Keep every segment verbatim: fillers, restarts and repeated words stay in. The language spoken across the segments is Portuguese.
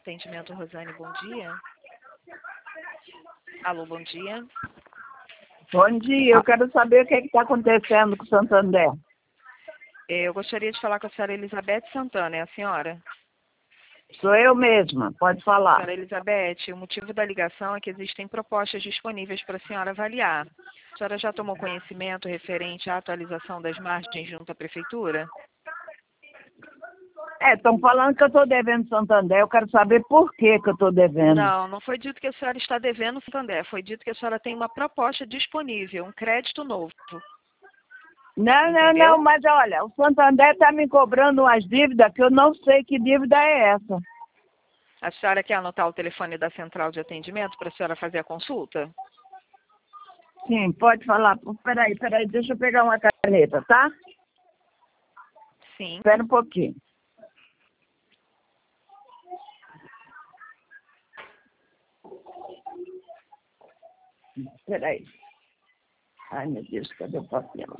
Atendimento Rosane, bom dia. Alô, bom dia. Bom dia, eu quero saber o que está acontecendo com o Santander. Eu gostaria de falar com a senhora Elizabeth Santana, é a senhora? Sou eu mesma, pode falar. Senhora Elizabeth, o motivo da ligação é que existem propostas disponíveis para a senhora avaliar. A senhora já tomou conhecimento referente à atualização das margens junto à prefeitura? É, estão falando que eu estou devendo Santander, eu quero saber por que, que eu estou devendo. Não, não foi dito que a senhora está devendo Santander, foi dito que a senhora tem uma proposta disponível, um crédito novo. Não, não, Entendeu? não, mas olha, o Santander está me cobrando umas dívidas que eu não sei que dívida é essa. A senhora quer anotar o telefone da central de atendimento para a senhora fazer a consulta? Sim, pode falar. Peraí, peraí, deixa eu pegar uma caneta, tá? Sim. Espera um pouquinho. Peraí. Ai, meu Deus, cadê o papel?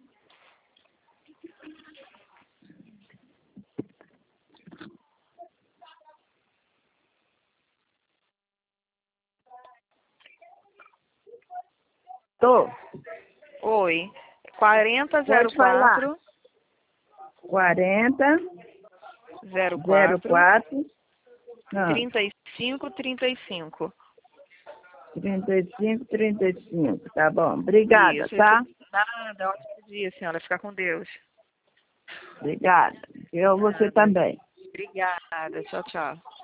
Tô. Oi. quarenta zero Pode falar. quatro quarenta, zero zero quatro quatro, ah, trinta e cinco trinta e cinco. trinta e cinco, trinta e cinco. Tá bom. Obrigada, Isso. tá? Esse... Nada. Ótimo dia, senhora. Fica com Deus. Obrigada. Eu, você Nada. também. Obrigada. Tchau, tchau.